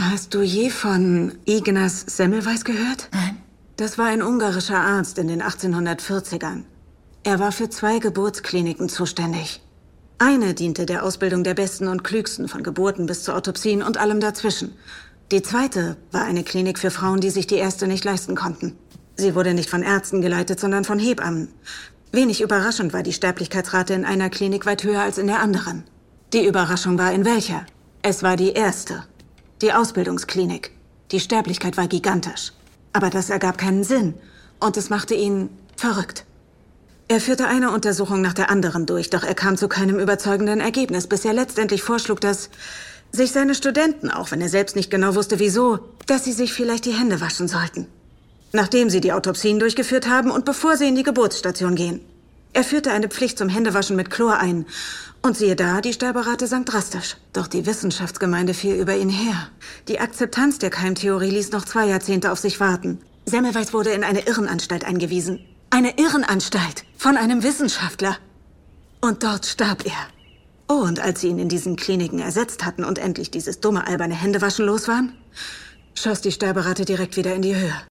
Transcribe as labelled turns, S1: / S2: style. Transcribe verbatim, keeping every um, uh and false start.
S1: Hast du je von Ignaz Semmelweis gehört?
S2: Nein.
S1: Das war ein ungarischer Arzt in den achtzehnhundertvierzigern. Er war für zwei Geburtskliniken zuständig. Eine diente der Ausbildung der Besten und Klügsten, von Geburten bis zu Autopsien und allem dazwischen. Die zweite war eine Klinik für Frauen, die sich die erste nicht leisten konnten. Sie wurde nicht von Ärzten geleitet, sondern von Hebammen. Wenig überraschend war die Sterblichkeitsrate in einer Klinik weit höher als in der anderen. Die Überraschung war in welcher? Es war die erste. Die Ausbildungsklinik. Die Sterblichkeit war gigantisch. Aber das ergab keinen Sinn. Und es machte ihn verrückt. Er führte eine Untersuchung nach der anderen durch, doch er kam zu keinem überzeugenden Ergebnis, bis er letztendlich vorschlug, dass sich seine Studenten, auch wenn er selbst nicht genau wusste wieso, dass sie sich vielleicht die Hände waschen sollten. Nachdem sie die Autopsien durchgeführt haben und bevor sie in die Geburtsstation gehen. Er führte eine Pflicht zum Händewaschen mit Chlor ein. Und siehe da, die Sterberate sank drastisch. Doch die Wissenschaftsgemeinde fiel über ihn her. Die Akzeptanz der Keimtheorie ließ noch zwei Jahrzehnte auf sich warten. Semmelweis wurde in eine Irrenanstalt eingewiesen. Eine Irrenanstalt von einem Wissenschaftler. Und dort starb er. Oh, und als sie ihn in diesen Kliniken ersetzt hatten und endlich dieses dumme, alberne Händewaschen los waren, schoss die Sterberate direkt wieder in die Höhe.